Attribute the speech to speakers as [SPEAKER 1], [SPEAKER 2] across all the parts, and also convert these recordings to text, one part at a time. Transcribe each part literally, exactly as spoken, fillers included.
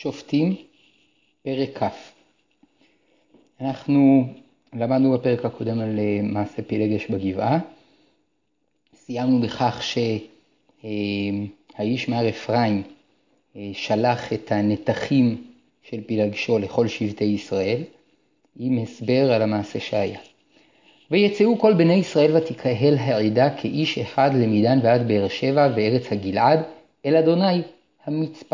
[SPEAKER 1] שופטים, פרק כ'. אנחנו למדנו בפרק הקודם על מעשה פילגש בגבעה. סיימנו בכך שהאיש מהר אפרים שלח את הנתחים של פילגשו לכל שבטי ישראל, עם הסבר על המעשה שהיה. ויצאו כל בני ישראל ותקהל העדה כאיש אחד למידן ועד באר שבע וארץ הגלעד אל אדוני המצפה.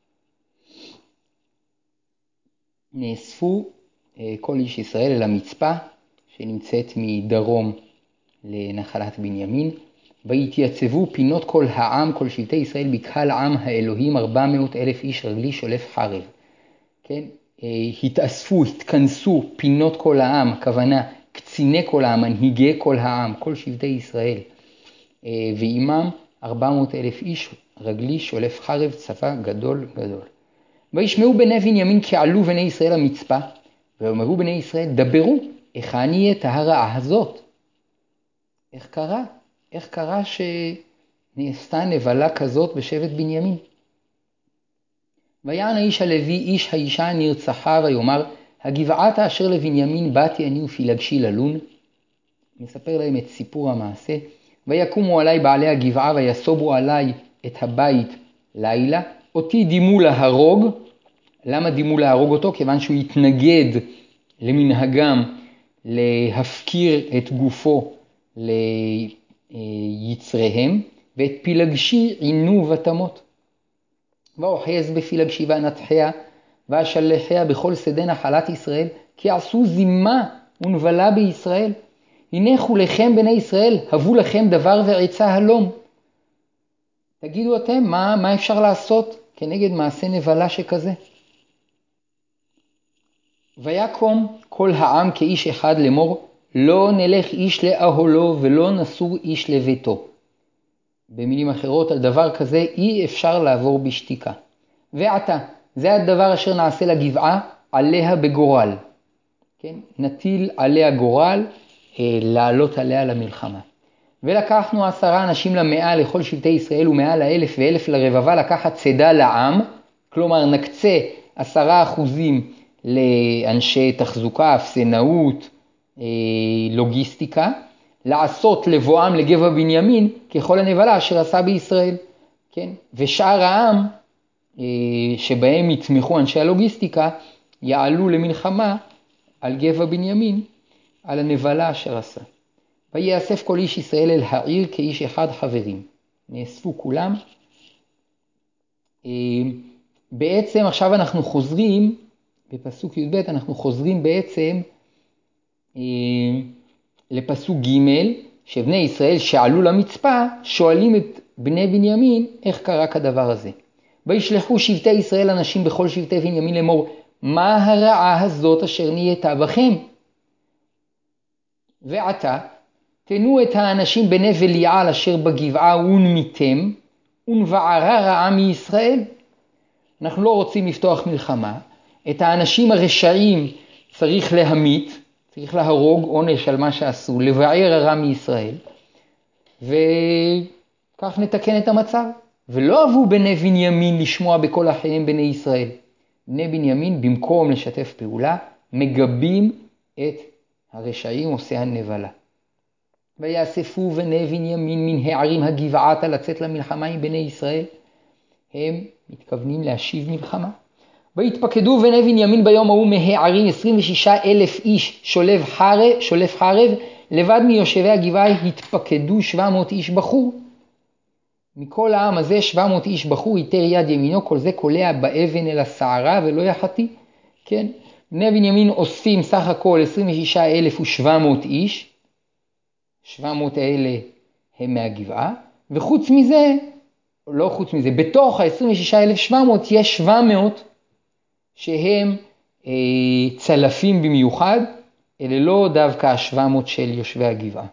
[SPEAKER 1] נאספו כל איש ישראל אל המצפה שנמצאת מדרום לנחלת בנימין, והתייצבו פינות כל העם, כל שבטי ישראל בקהל עם האלוהים, ארבע מאות אלף איש רגלי שולף חרב. כן? התאספו, התכנסו פינות כל העם, הכוונה קציני כל העם, מנהיגי כל העם, כל שבטי ישראל, ועימם ארבע מאות אלף איש רגלי שולף חרב, צבא גדול גדול. וישמעו בני בנימין כי עלו בני ישראל המצפה, ואומרו בני ישראל, דברו, איך אני את הרעה הזאת? איך קרה? איך קרה שנעשתה נבלה כזאת בשבט בנימין? ויען האיש הלוי, איש האישה נרצחה, ויאמר, הגבעת אשר לבנימין באתי אני ופילגשי ללון. מספר להם את סיפור המעשה. ויקומו עלי בעלי הגבעה, ויסובו עלי את הבית לילה. אותי דימו להרוג. למה דימו להרוג אותו? כיוון שהוא התנגד למנהגם להפקיר את גופו ליצריהם, ואת פילגשי עינו ותמות. ואוחז בפילגשי ואנתחיה, ואשלחיה בכל שדה נחלת ישראל, כי עשו זימה ונבלה בישראל. הניחו לכם בני ישראל, הבו לכם דבר ועצה הלום. תגידו אתם, מה, מה אפשר לעשות כנגד מעשה נבלה שכזה? ויקום כל העם כאיש אחד לאמור, לא נלך איש לאהלו ולא נסור איש לביתו. במילים אחרות, על דבר כזה אי אפשר לעבור בשתיקה. ועתה, זה הדבר אשר נעשה לגבעה, עליה בגורל. כן? נטיל עליה גורל, אה, לעלות עליה למלחמה. ולקחנו עשרה אנשים למאה לכל שבטי ישראל, ומאה לאלף ואלף לרבבה, לקחת צדה לעם, כלומר נקצה עשרה אחוזים לאנשי תחזוקה, אפסנאות, אה, לוגיסטיקה, לעשות לבואם לגבע בנימין ככל הנבלה אשר עשה בישראל. כן? ושאר העם אה, שבהם יתמכו אנשי הלוגיסטיקה יעלו למלחמה על גבע בנימין על הנבלה אשר עשה. ויאסף כל איש ישראל אל העיר כאיש אחד חברים. נאספו כולם. אה, בעצם עכשיו אנחנו חוזרים, בפסוק י"ב אנחנו חוזרים בעצם אה, לפסוק ג', שבני ישראל שעלו למצפה שואלים את בני בנימין איך קרה כדבר הזה. וישלחו שבטי ישראל אנשים בכל שבטי בנימין לאמור, מה הרעה הזאת אשר נהייתה בכם? ועתה תנו את האנשים בני בליעל אשר בגבעה ונמיתם, ונבערה רעה מישראל. אנחנו לא רוצים לפתוח מלחמה, את האנשים הרשעים צריך להמית, צריך להרוג, עונש על מה שעשו, לבער הרע מישראל, וכך נתקן את המצב. ולא אהבו בני בנימין לשמוע בכל אחיהם בני ישראל. בני בנימין במקום לשתף פעולה, מגבים את הרשעים עושי הנבלה. ויאספו בני בנימין מן הערים הגבעתה לצאת למלחמה עם בני ישראל. הם מתכוונים להשיב מלחמה. והתפקדו בני בנימין ביום ההוא מהערים עשרים ושישה אלף איש שולף חרב, שולף חרב, לבד מיושבי הגבעה התפקדו שבע מאות איש בחור. מכל העם הזה שבע מאות איש בחור, יתר יד ימינו, כל זה קולע באבן אל הסערה ולא יחתי. כן? בני בנימין אוספים סך הכל עשרים ושישה אלף ושבע מאות איש, שבע מאות האלה הם מהגבעה, וחוץ מזה, לא חוץ מזה, בתוך ה-עשרים ושישה אלף ושבע מאות יש שבע מאות שהם אה, צלפים במיוחד, אלה לא דווקא ה-שבע מאות של יושבי הגבעה.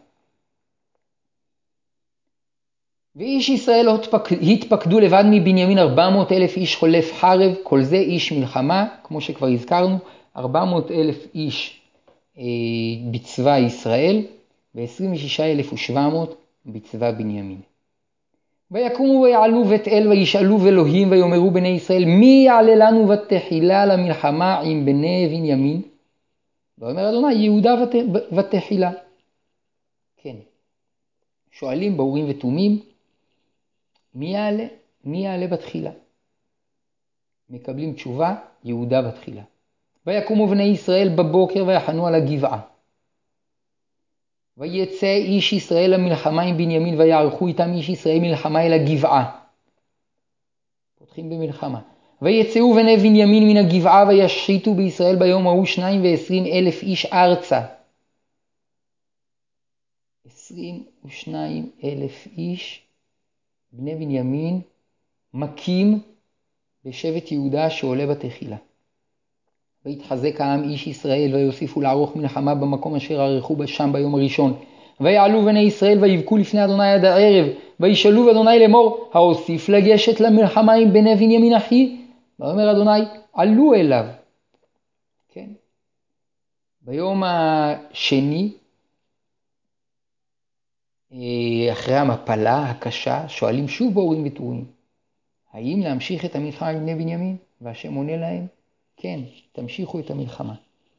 [SPEAKER 1] ואיש ישראל התפקדו לבד מבנימין ארבע מאות אלף איש חולף חרב, כל זה איש מלחמה, כמו שכבר הזכרנו, ארבע מאות אלף איש אה, בצבא ישראל, ו-עשרים ושישה אלף ושבע מאות בצבא בנימין. ויקומו ויעלו בית אל וישאלו אלוהים ויאמרו בני ישראל, מי יעלה לנו בתחילה למלחמה עם בני בנימין? ואומר אדוני, יהודה ותחילה. כן. שואלים באורים ותומים, מי יעלה? מי יעלה בתחילה? מקבלים תשובה, יהודה בתחילה. ויקומו בני ישראל בבוקר ויחנו על הגבעה. ויצא איש ישראל למלחמה עם בנימין ויערכו איתם איש ישראל מלחמה אל הגבעה. פותחים במלחמה. ויצאו בני בנימין מן הגבעה וישחיתו בישראל ביום ההוא שניים ועשרים אלף איש ארצה. עשרים ושניים אלף איש בני בנימין מכים בשבט יהודה שעולה בתחילה. ויתחזק העם איש ישראל ויוסיפו לערוך מלחמה במקום אשר ערכו שם ביום הראשון. ויעלו בני ישראל ויבכו לפני אדוני עד הערב. וישאלו אדוני לאמור, האוסיף לגשת למלחמה עם בני בנימין אחי? ואומר אדוני, עלו אליו. כן. ביום השני, אחרי המפלה הקשה, שואלים שוב באורים ותומים, האם להמשיך את המלחמה עם בני בנימין? והשם עונה להם, כן, תמשיכו את המלחמה.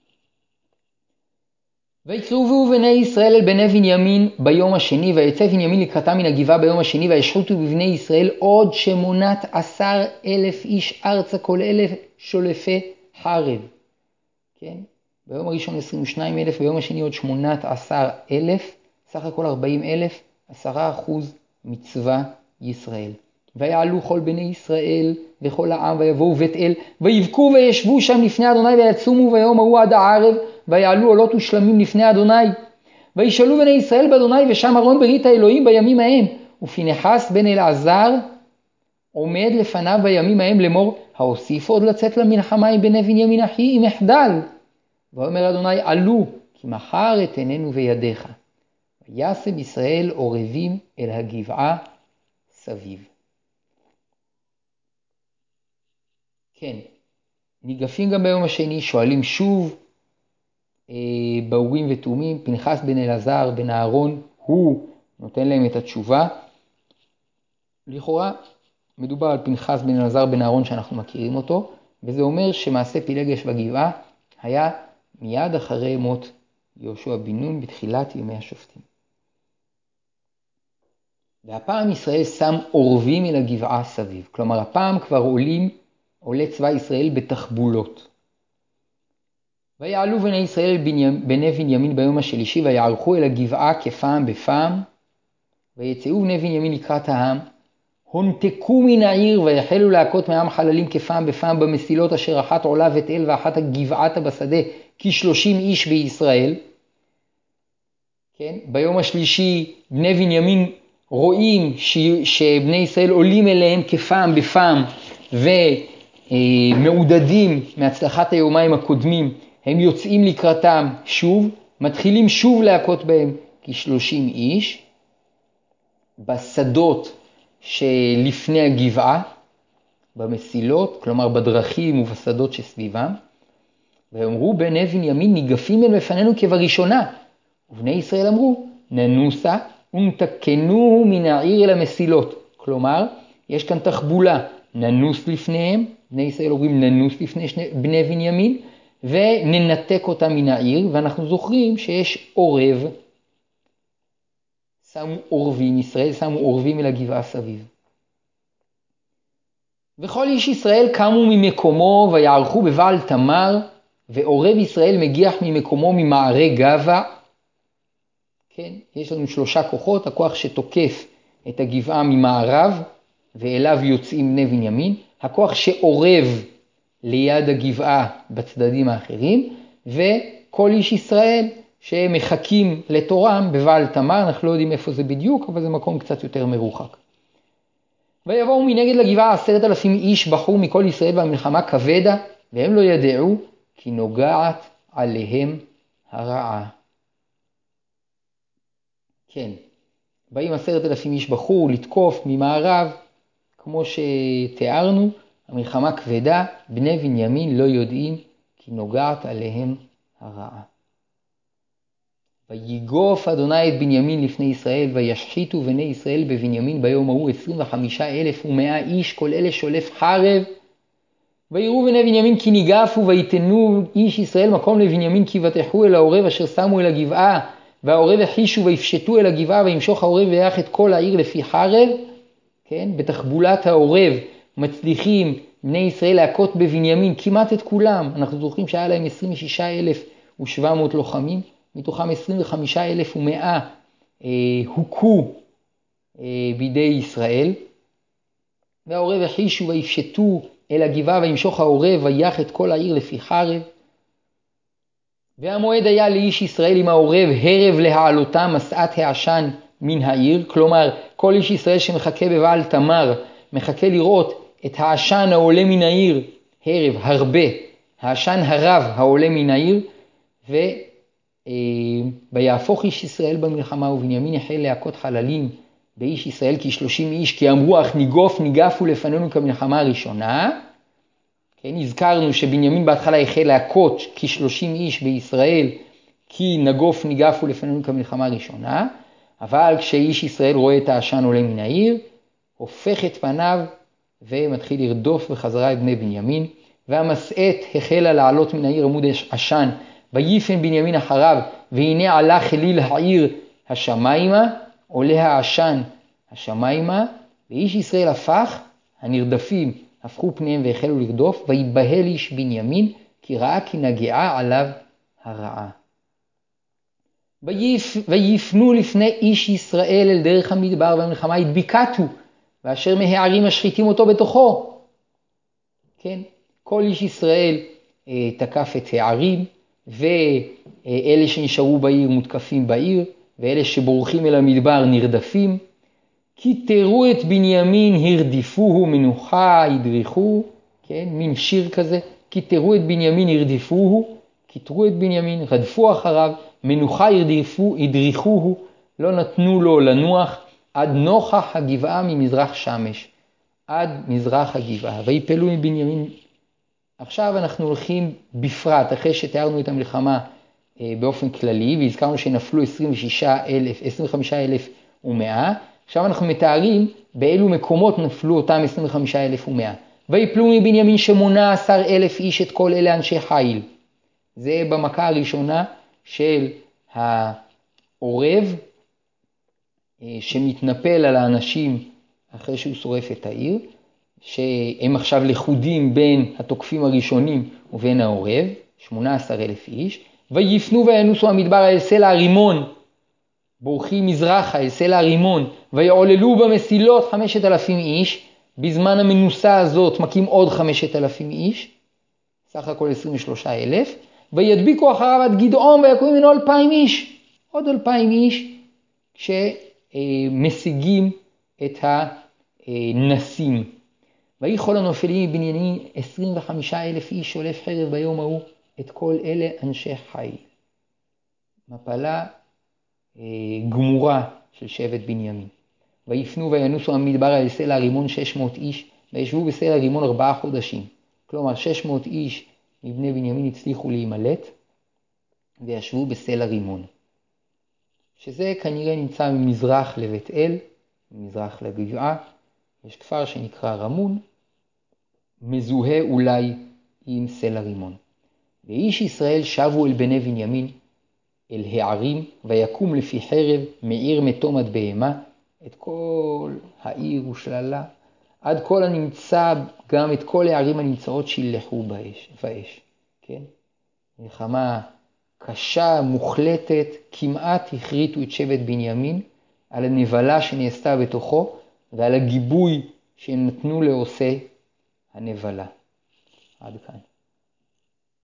[SPEAKER 1] ויקרבו בני ישראל אל בני בנימין ביום השני, ויצא בנימין לקראתם מן הגבעה ביום השני, וישחיתו בבני ישראל עוד שמונת עשר אלף איש ארצה, כל אלף שולפי חרב. כן? ביום הראשון עשרים ושניים אלף, ביום השני עוד שמונת עשר אלף, סך הכל ארבעים אלף, עשרה אחוז מצבא ישראל. ויעלו כל בני ישראל וכל העם ויבואו בית אל ויבכו וישבו שם לפני אדוני ויצומו ביום ההוא עד הערב ויעלו עולות ושלמים לפני אדוני. וישאלו בני ישראל באדוני ושם ארון ברית האלוהים בימים ההם, ופינחס בן אלעזר עומד לפניו בימים ההם לאמור, האוסיף עוד לצאת למלחמה עם בני בנימין אחי אם אחדל? ואומר אדוני, עלו כי מחר אתננו בידיך. וישם ישראל עורבים אל הגבעה סביב. כן, ניגפים גם ביום השני, שואלים שוב אה, באורים ותומים, פנחס בן אלעזר בן אהרון, הוא נותן להם את התשובה. לכאורה מדובר על פנחס בן אלעזר בן אהרון שאנחנו מכירים אותו, וזה אומר שמעשה פילגש בגבעה היה מיד אחרי מות יהושע בן נון בתחילת ימי השופטים. והפעם ישראל שם עורבים אל הגבעה סביב, כלומר הפעם כבר עולים עולה צבא ישראל בתחבולות. ויעלו בני ישראל בני בנימין ביום השלישי ויערכו אל הגבעה כפעם בפעם, ויצאו בני בנימין לקראת העם, הונתקו מן העיר ויחלו להכות מעם חללים כפעם בפעם במסילות אשר אחת עולה בית אל ואחת הגבעת בשדה, כשלושים איש בישראל. כן? ביום השלישי בני בנימין רואים ש... שבני ישראל עולים אליהם כפעם בפעם ומעודדים מהצלחת היומיים הקודמים, הם יוצאים לקראתם שוב, מתחילים שוב להכות בהם כשלושים איש בשדות שלפני הגבעה, במסילות, כלומר בדרכים ובשדות שסביבם. ואמרו בני בנימין, ניגפים אל בפנינו כבראשונה. ובני ישראל אמרו, ננוסה ונתקנו מן העיר אל המסילות. כלומר, יש כאן תחבולה, ננוס לפניהם, בני ישראל אומרים ננוס לפני שני, בני בנימין, וננתק אותם מן העיר, ואנחנו זוכרים שיש עורב, שמו עורבים, ישראל שמו עורבים אל הגבעה סביב. וכל איש ישראל קמו ממקומו ויערכו בבעל תמר, ועורב ישראל מגיח ממקומו ממערי גבה. כן, יש לנו שלושה כוחות, הכוח שתוקף את הגבעה ממערב, ואליו יוצאים בני בנימין, הכוח שעורב ליד הגבעה בצדדים האחרים, וכל איש ישראל שמחכים לתורם בבעל תמר, אנחנו לא יודעים איפה זה בדיוק, אבל זה מקום קצת יותר מרוחק. ויבואו מנגד לגבעה עשרת אלפים איש בחור מכל ישראל והמלחמה כבדה, והם לא ידעו כי נוגעת עליהם הרעה. כן, באים עשרת אלפים איש בחור לתקוף ממערב, כמו שתיארנו, המלחמה כבדה, בני בנימין לא יודעים כי נוגעת עליהם הרעה. ויגוף אדוני את בנימין לפני ישראל, וישחיתו בני ישראל בבנימין ביום ההוא עשרים וחמישה אלף ומאה איש, כל אלה שולף חרב. ויראו בני בנימין כי ניגפו, ויתנו איש ישראל מקום לבנימין, כי בטחו אל העורב אשר שמו אל הגבעה, והעורב החישו ויפשטו אל הגבעה, וימשוך העורב ויח את כל העיר לפי חרב. כן, בתחבולת העורב מצליחים בני ישראל להכות בבנימין כמעט את כולם. אנחנו זוכרים שהיה להם עשרים ושישה אלף ושבע מאות לוחמים, מתוכם עשרים וחמישה אלף ומאה אה, הוכו אה, בידי ישראל. והעורב החישו ויפשטו אל הגבעה, וימשוך העורב ויח את כל העיר לפי חרב. והמועד היה לאיש ישראל עם העורב הרב להעלותם מסעת העשן מן העיר. כלומר, כל איש ישראל שמחכה בבעל תמר, מחכה לראות את העשן העולה מן העיר, הרב, הרבה, העשן הרב העולה מן העיר, ו... ויהפוך איש ישראל במלחמה, ובנימין החל להכות חללים באיש ישראל כשלושים איש, כי אמרו אך ניגוף ניגפו לפנינו כמלחמה הראשונה. כן, הזכרנו שבנימין בהתחלה החל להכות כשלושים איש בישראל, כי נגוף ניגפו לפנינו כמלחמה הראשונה. אבל כשאיש ישראל רואה את העשן עולה מן העיר, הופך את פניו ומתחיל לרדוף בחזרה את בני בנימין. והמסעת החלה לעלות מן העיר עמוד עשן, ויפן בנימין אחריו, והנה עלה חליל העיר השמיימה, עולה העשן השמיימה, ואיש ישראל הפך, הנרדפים הפכו פניהם והחלו לרדוף, ויבהל איש בנימין, כי ראה כי נגעה עליו הרעה. ויפ, ויפנו לפני איש ישראל אל דרך המדבר, והמלחמה הדביקתו, ואשר מהערים משחיתים אותו בתוכו. כן, כל איש ישראל אה, תקף את הערים, ואלה שנשארו בעיר מותקפים בעיר, ואלה שבורחים אל המדבר נרדפים. כי תראו את בנימין הרדיפוהו, מנוחה ידריכו, כן, מין שיר כזה. כי תראו את בנימין הרדיפוהו, כי תראו את בנימין, רדפו אחריו, מנוחה ירדיפו, ידריכוהו, לא נתנו לו לנוח, עד נוכח הגבעה ממזרח שמש, עד מזרח הגבעה, ויפלו מבנימין. עכשיו אנחנו הולכים בפרט, אחרי שתיארנו את המלחמה אה, באופן כללי, והזכרנו שנפלו עשרים וחמישה אלף ומאה, עכשיו אנחנו מתארים באילו מקומות נפלו אותם עשרים וחמישה אלף ומאה. ויפלו מבנימין שמונה עשר אלף איש, את כל אלה אנשי חיל. זה במכה הראשונה של העורב, אה, שמתנפל על האנשים אחרי שהוא שורף את העיר, שהם עכשיו לחודים בין התוקפים הראשונים ובין העורב, שמונה עשר אלף איש. ויפנו וינוסו המדבר אל סלע הרימון, בורחים מזרחה אל סלע הרימון, ויעוללו במסילות חמשת אלפים איש. בזמן המנוסה הזאת מקים עוד חמשת אלפים איש, סך הכל עשרים ושלושה אלף. וידביקו אחריו עד גדעון, ויקומו ממנו אלפיים איש, עוד אלפיים איש, שמשיגים את הנסים. ויכל הנופלים מבנימין עשרים וחמישה אלף איש, שולף חרב ביום ההוא, את כל אלה אנשי חיל. מפלה אה, גמורה של שבט בנימין. ויפנו וינוסו המדבר אל סלע הרימון שש מאות איש, וישבו בסלע הרימון ארבעה חודשים. כלומר שש מאות איש מבני בנימין הצליחו להימלט, וישבו בסלע רימון. שזה כנראה נמצא ממזרח לבית אל, ממזרח לגבעה. יש כפר שנקרא רמון, מזוהה אולי עם סלע רימון. ואיש ישראל שבו אל בני בנימין, אל הערים, ויקום לפי חרב מעיר מתום עד בהמה, את כל העיר ושללה, עד כל הנמצא, גם את כל הערים הנמצאות שילחו באש, באש. כן? מלחמה קשה, מוחלטת, כמעט הכריתו את שבט בנימין, על הנבלה שנעשתה בתוכו, ועל הגיבוי שנתנו לעושה הנבלה. עד כאן.